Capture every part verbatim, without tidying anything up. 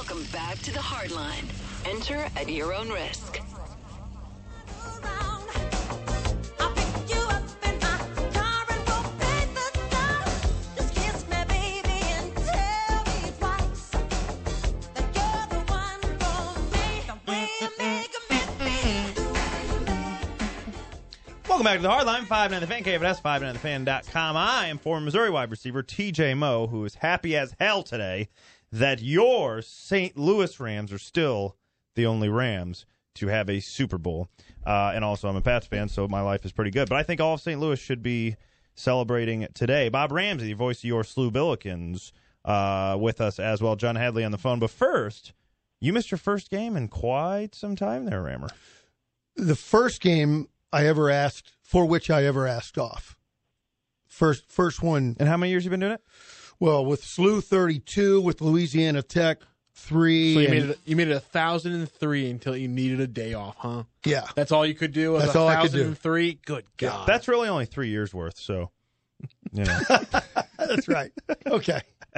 Welcome back to the Hardline. Enter at your own risk. Welcome back to the Hardline, five nine The Fan, K F S, five nine the fan dot com. I am former Missouri wide receiver T J Moe, who is happy as hell today that your Saint Louis Rams are still the only Rams to have a Super Bowl. Uh, and also, I'm a Pats fan, so my life is pretty good. But I think all of Saint Louis should be celebrating today. Bob Ramsey, the voice of your Slew Billikens, uh, with us as well. John Hadley on the phone. But first, you missed your first game in quite some time there, Rammer. The first game I ever asked, for which I ever asked off. First first one. And how many years you been doing it? Well, with S L U thirty-two, with Louisiana Tech three. So you and, made it. You made it a thousand and three until you needed a day off, huh? Yeah, that's all you could do. Was that's a all I could thousand do. and three. Good God, that's really only three years worth. So, you know, that's right. Okay.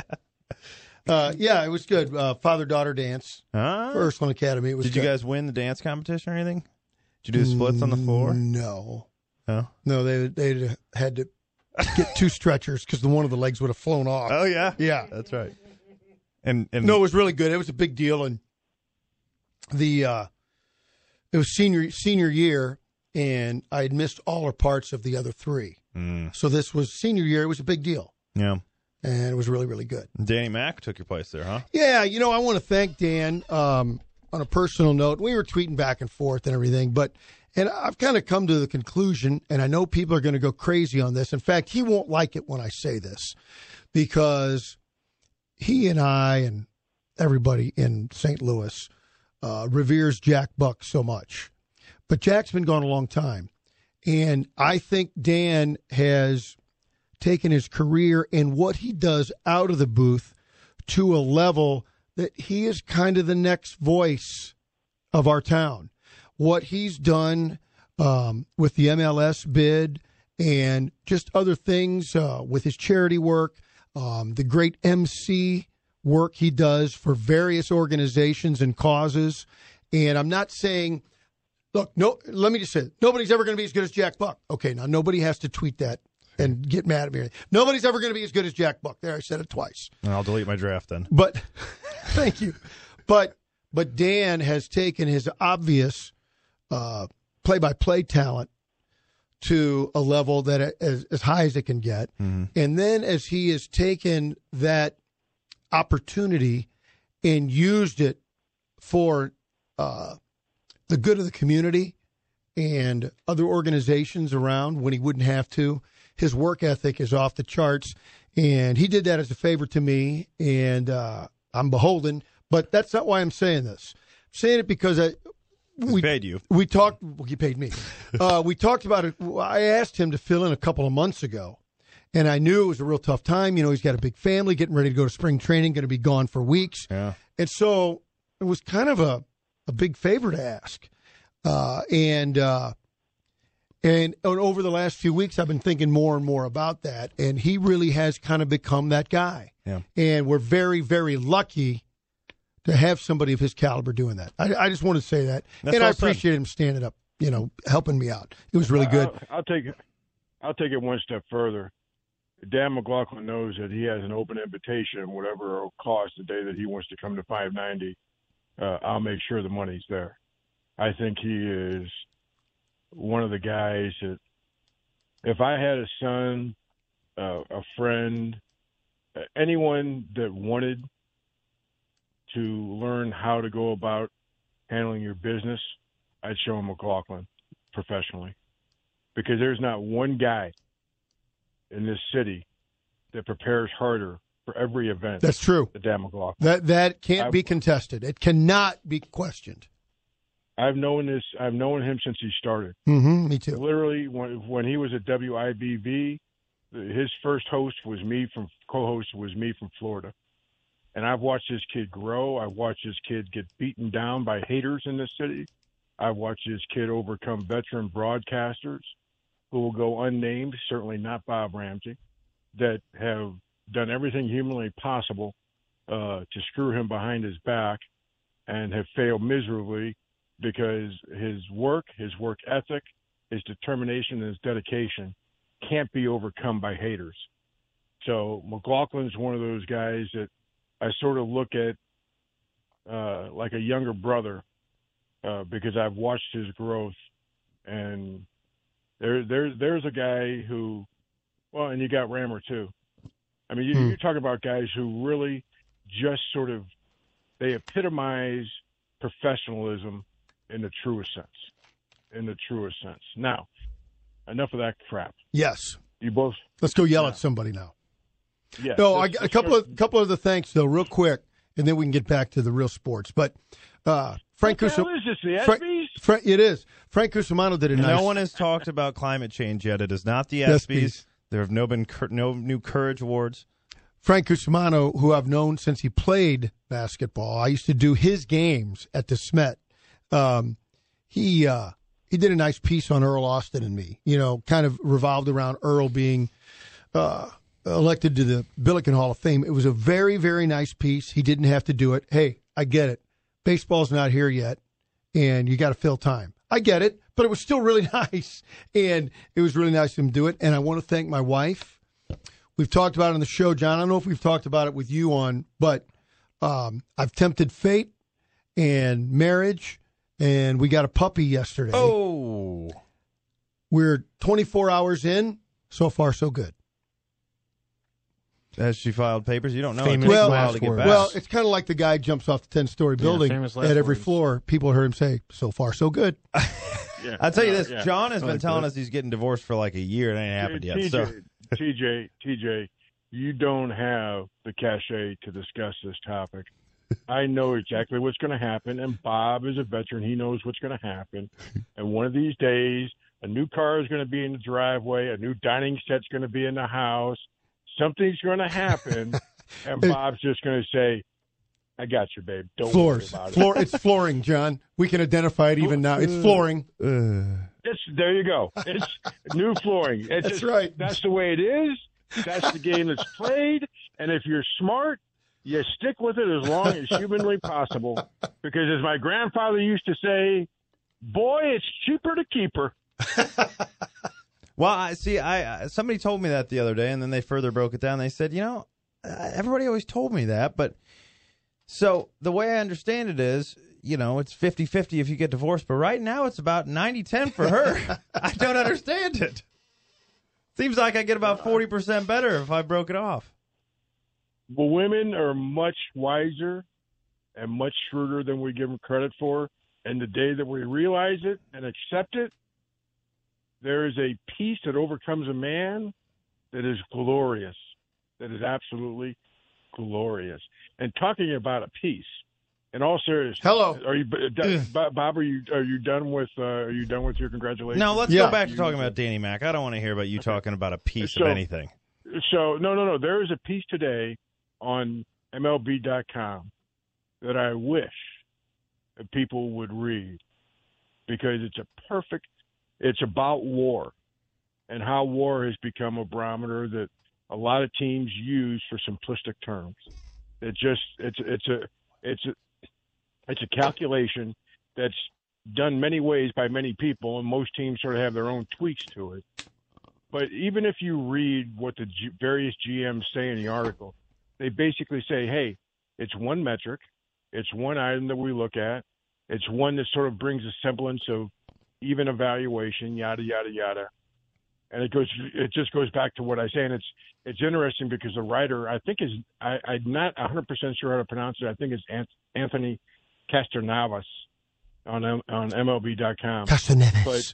Uh, yeah, it was good. Uh, Father daughter dance. Huh? For Ursuline Academy. It was. Did good. you guys win the dance competition or anything? Did you do the splits on the floor? No. No. No, they they had to get two stretchers because the one of the legs would have flown off. Oh yeah, yeah, that's right. And, and no, it was really good. It was a big deal, and the uh, it was senior senior year, and I had missed all or parts of the other three. Mm. So this was senior year. It was a big deal. Yeah, and it was really really good. Danny Mac took your place there, huh? Yeah, you know I want to thank Dan um, on a personal note. We were tweeting back and forth and everything, but. And I've kind of come to the conclusion, and I know people are going to go crazy on this. In fact, he won't like it when I say this because he and I and everybody in Saint Louis uh, reveres Jack Buck so much. But Jack's been gone a long time. And I think Dan has taken his career and what he does out of the booth to a level that he is kind of the next voice of our town. What he's done um, with the M L S bid and just other things uh, with his charity work, um, the great M C work he does for various organizations and causes. And I'm not saying, look, no, let me just say, nobody's ever going to be as good as Jack Buck. Okay, now nobody has to tweet that and get mad at me. Nobody's ever going to be as good as Jack Buck. There, I said it twice. I'll delete my draft then. But thank you. But but Dan has taken his obvious Uh, play-by-play talent to a level that it, as, as high as it can get. Mm-hmm. And then as he has taken that opportunity and used it for uh, the good of the community and other organizations around when he wouldn't have to, his work ethic is off the charts. And he did that as a favor to me, and uh, I'm beholden. But that's not why I'm saying this. I'm saying it because I... We paid you. We talked. Well, he paid me. Uh, we talked about it. I asked him to fill in a couple of months ago, and I knew it was a real tough time. You know, he's got a big family, getting ready to go to spring training, going to be gone for weeks. Yeah. And so it was kind of a, a big favor to ask. Uh, and, uh, and and over the last few weeks, I've been thinking more and more about that. And he really has kind of become that guy. Yeah. And we're very, very lucky to have somebody of his caliber doing that. I, I just want to say that. That's and I well said. appreciate him standing up, you know, helping me out. It was really good. I'll, I'll take it. I'll take it one step further. Dan McLaughlin knows that he has an open invitation, whatever it'll cost the day that he wants to come to five ninety. Uh, I'll make sure the money's there. I think he is one of the guys that, if I had a son, uh, a friend, uh, anyone that wanted to learn how to go about handling your business, I'd show him McLaughlin professionally, because there's not one guy in this city that prepares harder for every event. That's true. than Dan McLaughlin. That that can't I've, be contested. It cannot be questioned. I've known this. I've known him since he started. Mm-hmm, me too. Literally, when when he was at W I B V, his first host was me from co-host was me from Florida. And I've watched this kid grow. I've watched this kid get beaten down by haters in this city. I've watched this kid overcome veteran broadcasters who will go unnamed, certainly not Bob Ramsey, that have done everything humanly possible uh, to screw him behind his back and have failed miserably because his work, his work ethic, his determination, and his dedication can't be overcome by haters. So McLaughlin's one of those guys that I sort of look at uh, like a younger brother uh, because I've watched his growth. And there, there, there's a guy who, well, and you got Rammer too. I mean, you, Hmm. you're talking about guys who really just sort of, they epitomize professionalism in the truest sense, in the truest sense. Now, enough of that crap. Yes. You both, Let's go yell Yeah. at somebody now. yeah. No, I let's- got a let's couple start- of couple of the thanks though, real quick, and then we can get back to the real sports. But uh, Frank What the Cusim- hell is this, the Fra- ESPYs? Fra- it is. Frank Cusimano did a nice. No one has talked about climate change yet. It is not the Yes, ESPYs. please. There have no been cur- no new Courage Awards. Frank Cusimano, who I've known since he played basketball. I used to do his games at the Smet. Um, he uh, he did a nice piece on Earl Austin and me. You know, kind of revolved around Earl being uh, elected to the Billiken Hall of Fame. It was a very, very nice piece. He didn't have to do it. Hey, I get it. Baseball's not here yet, and you got to fill time. I get it, but it was still really nice, and it was really nice of him to do it. And I want to thank my wife. We've talked about it on the show, John. I don't know if we've talked about it with you on, but um, I've tempted fate and marriage, and we got a puppy yesterday. Oh, We're twenty-four hours in. So far, so good. has she filed papers? You don't know. Famous It takes a Well, while to get last back. Well, it's kind of like the guy jumps off the ten-story building famous at last every words. floor. People heard him say, so far, so good. Yeah. I'll tell you No, this: yeah. John has I been like telling that. us he's getting divorced for like a year. It ain't happened yet. T J, So T J, T J, you don't have the cachet to discuss this topic. I know exactly what's going to happen, and Bob is a veteran. He knows what's going to happen. And one of these days, a new car is going to be in the driveway, a new dining set's going to be in the house. Something's going to happen, and Bob's just going to say, I got you, babe. Don't Floors. worry about it. Floor. It's flooring, John. We can identify it even now. It's flooring. uh, It's, there you go. It's new flooring. It's That's just, right. That's the way it is. That's the game that's played. And if you're smart, you stick with it as long as humanly possible. Because as my grandfather used to say, boy, it's cheaper to keep her. well, I see. I I- somebody told me that the other day, and then they further broke it down. They said, you know, uh, everybody always told me that, but so the way I understand it is, you know, it's fifty-fifty if you get divorced, but right now it's about ninety ten for her. I don't understand it. Seems like I get about forty percent better if I broke it off. Well, women are much wiser and much shrewder than we give them credit for. And the day that we realize it and accept it, there is a peace that overcomes a man that is glorious, that is absolutely glorious. And talking about a peace, in all seriousness, Hello. are you, Bob? Bob, Are you are you done with uh, are you done with your congratulations? No, let's Yeah. go back to talking about Danny Mac. I don't want to hear about you talking about a piece So- of anything. So no, no, no. There is a piece today on M L B dot com that I wish that people would read because it's a perfect. It's about war and how war has become a barometer that a lot of teams use for simplistic terms. It just it's it's a it's a it's a calculation that's done many ways by many people, and most teams sort of have their own tweaks to it. But even if you read what the G- various G Ms say in the article, they basically say, hey, it's one metric. It's one item that we look at. It's one that sort of brings a semblance of even evaluation, yada, yada, yada. And it goes, it just goes back to what I say. And it's, it's interesting because the writer, I think is, I, I'm not one hundred percent sure how to pronounce it. I think it's Ant- Anthony Casternavas on, M- on M L B dot com. Castaneves. But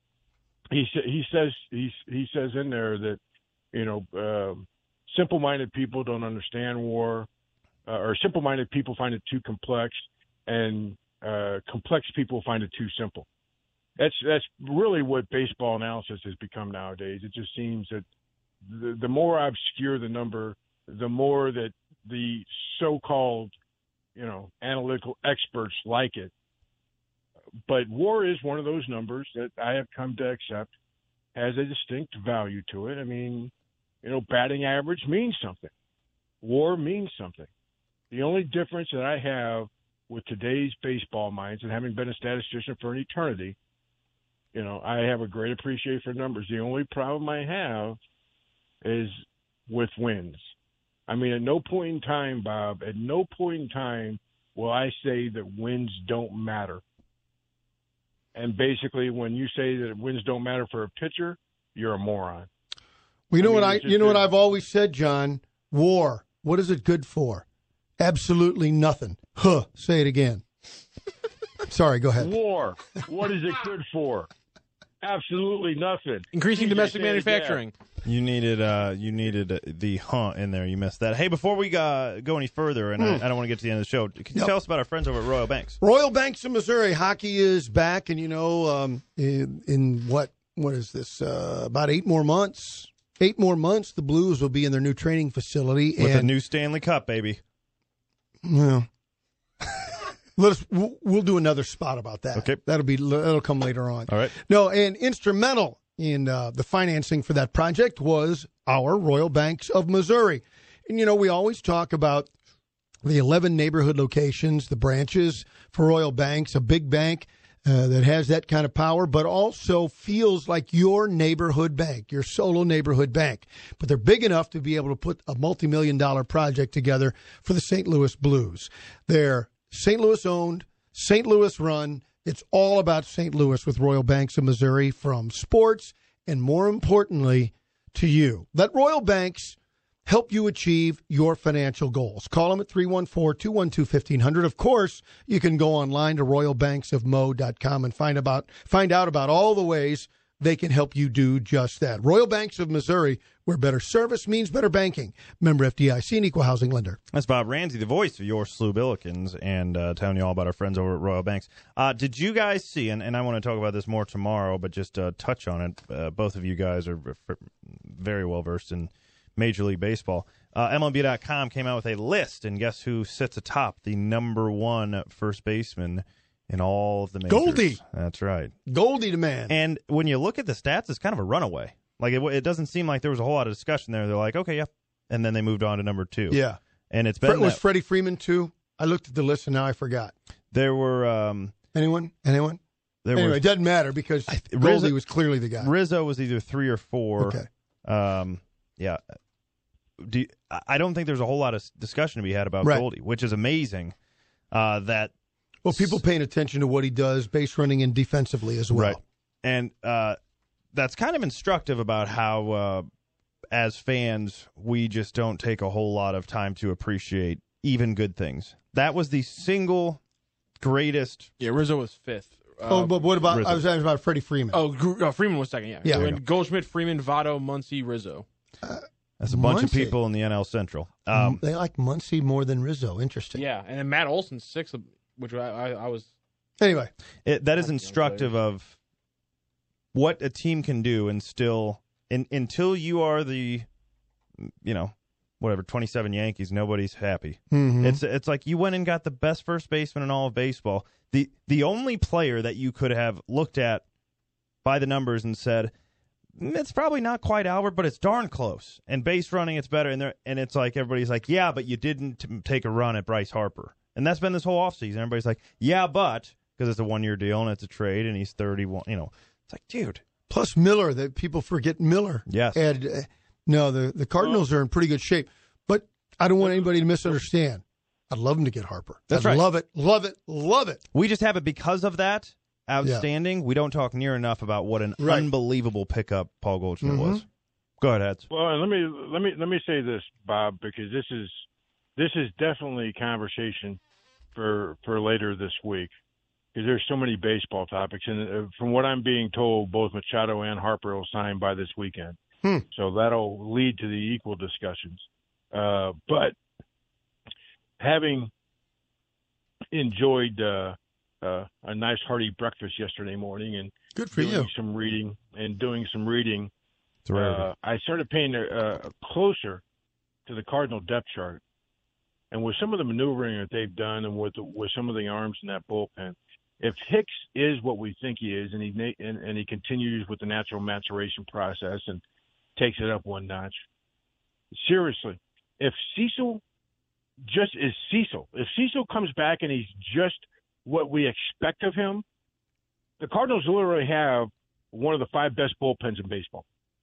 he sa- he says he he says in there that you know um, simple-minded people don't understand war, uh, or simple-minded people find it too complex, and uh, complex people find it too simple. That's that's really what baseball analysis has become nowadays. It just seems that the, the more obscure the number, the more that the so-called you know analytical experts like it. But war is one of those numbers that I have come to accept has a distinct value to it. I mean, you know, batting average means something. War means something. The only difference that I have with today's baseball minds, and having been a statistician for an eternity, you know, I have a great appreciation for numbers. The only problem I have is with wins. I mean, at no point in time, Bob, at no point in time will I say that wins don't matter. And basically, when you say that wins don't matter for a pitcher, you're a moron. Well, you know I mean, what I, it's just you know what a- I've always said, John. War. What is it good for? Absolutely nothing. Huh. Say it again. Sorry. Go ahead. War. What is it good for? Absolutely nothing. Increasing T J domestic said it, manufacturing. You needed uh, you needed uh, the huh in there. You missed that. Hey, before we uh, go any further, and I, I don't want to get to the end of the show, can you Yep. tell us about our friends over at Royal Banks? Royal Banks of Missouri. Hockey is back, and you know, um, in, in what what is this? Uh, about eight more months. Eight more months. The Blues will be in their new training facility, With and a new Stanley Cup, baby. well, let us. We'll, we'll do another spot about that. Okay. That'll be that'll come later on. All right. No, and instrumental in uh, the financing for that project was our Royal Banks of Missouri. And, you know, we always talk about the eleven neighborhood locations, the branches for Royal Banks, a big bank uh, that has that kind of power, but also feels like your neighborhood bank, your solo neighborhood bank. But they're big enough to be able to put a multi-million dollar project together for the Saint Louis Blues. They're Saint Louis owned, Saint Louis run. It's all about Saint Louis with Royal Banks of Missouri, from sports and, more importantly, to you. Let Royal Banks help you achieve your financial goals. Call them at three one four, two one two, one five zero zero. Of course, you can go online to royal banks of mo dot com and find about find out about all the ways they can help you do just that. Royal Banks of Missouri, where better service means better banking. Member F D I C, an equal housing lender. That's Bob Ramsey, the voice of your Slew Billikens, and uh, telling you all about our friends over at Royal Banks. Uh, did you guys see, and, and I want to talk about this more tomorrow, but just uh, touch on it. Uh, both of you guys are very well versed in Major League Baseball. Uh, M L B dot com came out with a list, and guess who sits atop the number one first baseman in all of the majors? Goldie. That's right. Goldie the man. And when you look at the stats, it's kind of a runaway. Like, it, it doesn't seem like there was a whole lot of discussion there. They're like, okay, yeah. And then they moved on to number two. Yeah. And it's been Fre- was that- Freddie Freeman, too? I looked at the list, and now I forgot. there were um, Anyone? Anyone? there Anyway, were it doesn't matter because th- Goldie Rizzo- was clearly the guy. Rizzo was either three or four. Okay. Um, yeah. Do you- I I don't think there's a whole lot of s- discussion to be had about Right. Goldie, which is amazing. Uh, that Well, people paying attention to what he does, base running and defensively as well. Right. And uh, that's kind of instructive about how, uh, as fans, we just don't take a whole lot of time to appreciate even good things. That was the single greatest. Yeah, Rizzo was fifth. Uh, Oh, but what about, Rizzo. I was asking about Freddie Freeman. oh, Gr- uh, Freeman was second. Yeah, Yeah. So There and Goldschmidt, Freeman, Votto, Muncy, Rizzo. That's a bunch of Muncy. people in the N L Central. Um, they like Muncy more than Rizzo. Interesting. Yeah, and then Matt Olson's sixth, which I, I, I was. Anyway, it, that is That's instructive of what a team can do, and still, in, until you are the, you know, whatever, twenty-seven Yankees, nobody's happy. Mhm. It's it's like you went and got the best first baseman in all of baseball. The the only player that you could have looked at by the numbers and said, "Mm, it's probably not quite Albert, but it's darn close. And base running, it's better. And there, and it's like everybody's like, yeah, but you didn't t- take a run at Bryce Harper. And that's been this whole offseason. Everybody's like, yeah, but, because it's a one-year deal and it's a trade and he's thirty-one. You know, it's like, dude. plus Miller, that people forget Miller. Yes. And, uh, no, the, the Cardinals are in pretty good shape. But I don't want anybody to misunderstand. I'd love him to get Harper. That's I'd right. love it, love it, love it. We just have it because of that. Outstanding. We don't talk near enough about what an Right. unbelievable pickup Paul Goldschmidt Mhm. was. Go ahead, Heads. Well, and let me let me let me say this, Bob, because this is this is definitely conversation for for later this week, because there's so many baseball topics, and uh, from what I'm being told, both Machado and Harper will sign by this weekend, Hmm. so that'll lead to the equal discussions. Uh, but having enjoyed uh, uh, a nice hearty breakfast yesterday morning and Good for doing you. some reading and doing some reading. It's a rarity. Uh, I started paying uh, closer to the Cardinal depth chart, and with some of the maneuvering that they've done, and with the, with some of the arms in that bullpen, if Hicks is what we think he is, and he na- and, and he continues with the natural maturation process and takes it up one notch, seriously, if Cecil just is Cecil. If Cecil comes back and he's just what we expect of him, the Cardinals literally have one of the five best bullpens in baseball.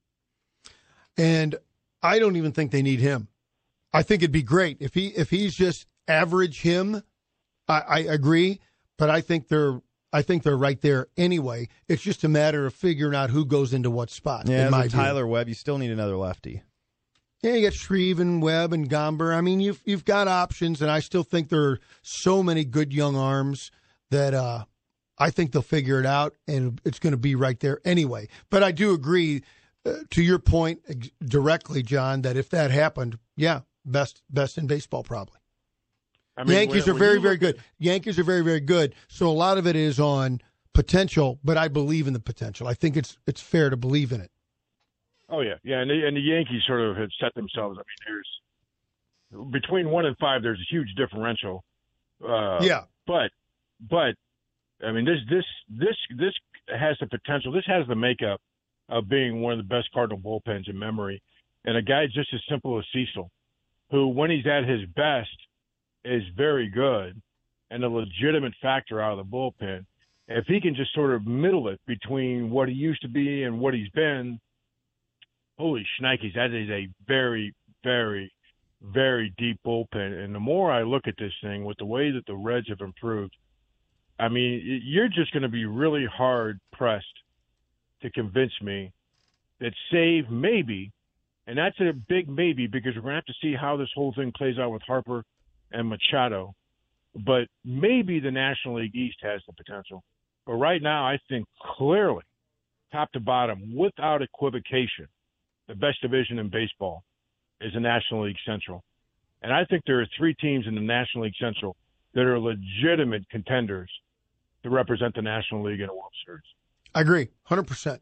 And I don't even think they need him. I think it'd be great if he if he's just average him. I, I agree, but I think they're I think they're right there anyway. It's just a matter of figuring out who goes into what spot. Yeah, in my as a Tyler Webb, you still need another lefty. Yeah, you got Shreve and Webb and Gomber. I mean, you've you've got options, and I still think there are so many good young arms that uh, I think they'll figure it out, and it's going to be right there anyway. But I do agree uh, to your point ex- directly, John, that if that happened, yeah, best best in baseball probably. I mean, Yankees when, are very, when very look, good. Yankees are very, very good. So a lot of it is on potential, but I believe in the potential. I think it's it's fair to believe in it. Oh yeah, yeah, and the, and the Yankees sort of had set themselves. I mean, there's between one and five, there's a huge differential. Uh, yeah, but but I mean, this this this this has the potential. This has the makeup of being one of the best Cardinal bullpens in memory, and a guy just as simple as Cecil, who when he's at his best is very good and a legitimate factor out of the bullpen. If he can just sort of middle it between what he used to be and what he's been, holy shnikes, that is a very, very, very deep bullpen. And the more I look at this thing with the way that the Reds have improved, I mean, you're just going to be really hard-pressed to convince me that save maybe, and that's a big maybe because we're going to have to see how this whole thing plays out with Harper and Machado, but maybe the National League East has the potential. But right now, I think clearly, top to bottom, without equivocation, the best division in baseball is the National League Central. And I think there are three teams in the National League Central that are legitimate contenders to represent the National League in a World Series. I agree, one hundred percent.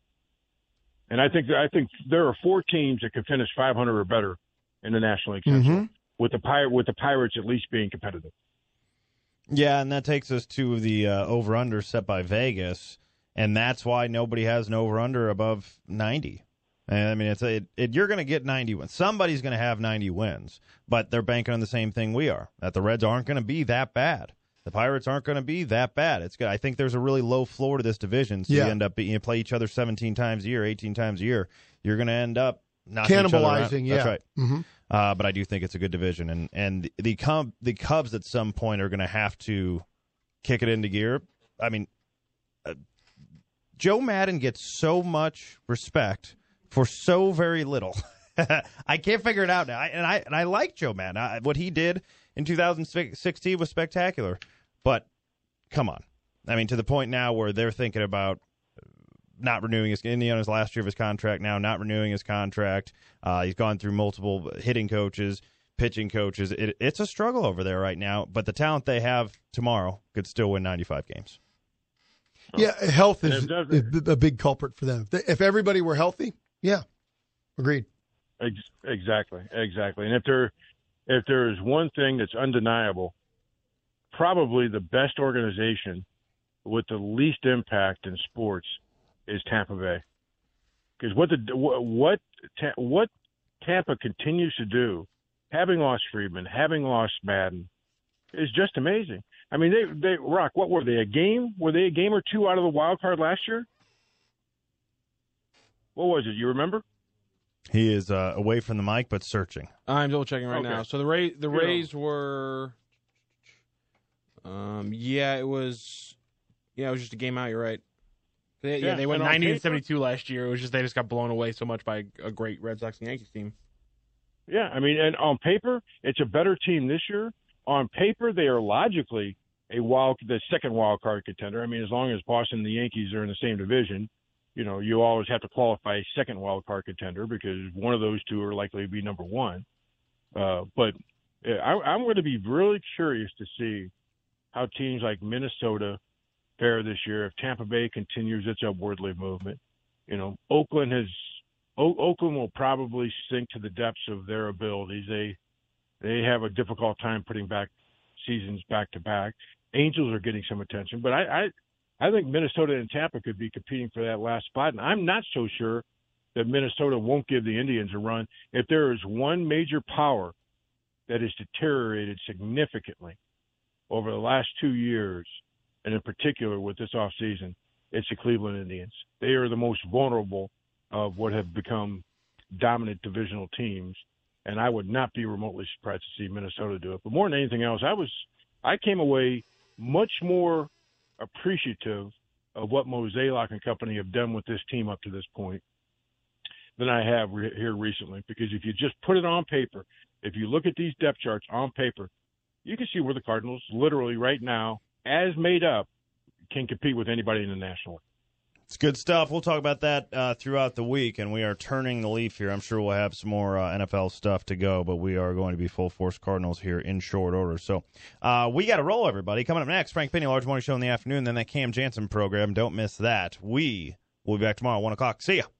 And I think I think there are four teams that can finish five hundred or better in the National League Central. Mm-hmm. With the Pir- with the Pirates at least being competitive. Yeah, and that takes us to the uh, over-under set by Vegas, and that's why nobody has an over-under above ninety. And I mean, it's a, it, it, you're going to get ninety wins. Somebody's going to have ninety wins, but they're banking on the same thing we are, that the Reds aren't going to be that bad. The Pirates aren't going to be that bad. It's good. I think there's a really low floor to this division, so yeah. you end up being, you play each other seventeen times a year, eighteen times a year. You're going to end up cannibalizing, yeah. That's right. Mm-hmm. Uh, but I do think it's a good division, and and the Cub, the Cubs at some point are going to have to kick it into gear. I mean, uh, Joe Maddon gets so much respect for so very little. I can't figure it out now. I, and I and I like Joe Maddon. I, what he did in two thousand sixteen was spectacular. But come on, I mean, to the point now where they're thinking about not renewing his Indiana's last year of his contract now, not renewing his contract. Uh, he's gone through multiple hitting coaches, pitching coaches. It, it's a struggle over there right now, but the talent they have tomorrow could still win ninety-five games. Yeah, health is a big culprit for them. If everybody were healthy, yeah, agreed. Exactly, exactly. And if there, if there is one thing that's undeniable, probably the best organization with the least impact in sports is Tampa Bay, because what the what what Tampa continues to do, having lost Friedman, having lost Madden, is just amazing. I mean, they they Rock. What were they? A game? Were they a game or two out of the wild card last year? What was it? You remember? He is uh, away from the mic, but searching. I'm double checking right okay. now. So the Rays, the Rays were, um, yeah, it was, yeah, it was just a game out. You're right. They, yeah, yeah, they went ninety and seventy-two last year. It was just they just got blown away so much by a great Red Sox and Yankees team. Yeah, I mean, and on paper, it's a better team this year. On paper, they are logically a wild, the second wild card contender. I mean, as long as Boston and the Yankees are in the same division, you know, you always have to qualify a second wild card contender because one of those two are likely to be number one. Uh, but I, I'm going to be really curious to see how teams like Minnesota fare this year if Tampa Bay continues its upwardly movement. You know, Oakland has o- Oakland will probably sink to the depths of their abilities. They they have a difficult time putting back seasons back to back. Angels are getting some attention, but I, I I think Minnesota and Tampa could be competing for that last spot, and I'm not so sure that Minnesota won't give the Indians a run. If there is one major power that has deteriorated significantly over the last two years, and in particular with this offseason, it's the Cleveland Indians. They are the most vulnerable of what have become dominant divisional teams, and I would not be remotely surprised to see Minnesota do it. But more than anything else, I was I came away much more appreciative of what Mozeliak and company have done with this team up to this point than I have re- here recently. Because if you just put it on paper, if you look at these depth charts on paper, you can see where the Cardinals literally right now, as made up, can compete with anybody in the National League. It's good stuff. We'll talk about that uh, throughout the week, and we are turning the leaf here. I'm sure we'll have some more uh, N F L stuff to go, but we are going to be full force Cardinals here in short order. So uh, we got to roll, everybody. Coming up next, Frank Penny, Large Morning Show in the afternoon, then that Cam Jansen program. Don't miss that. We will be back tomorrow at one o'clock. See ya.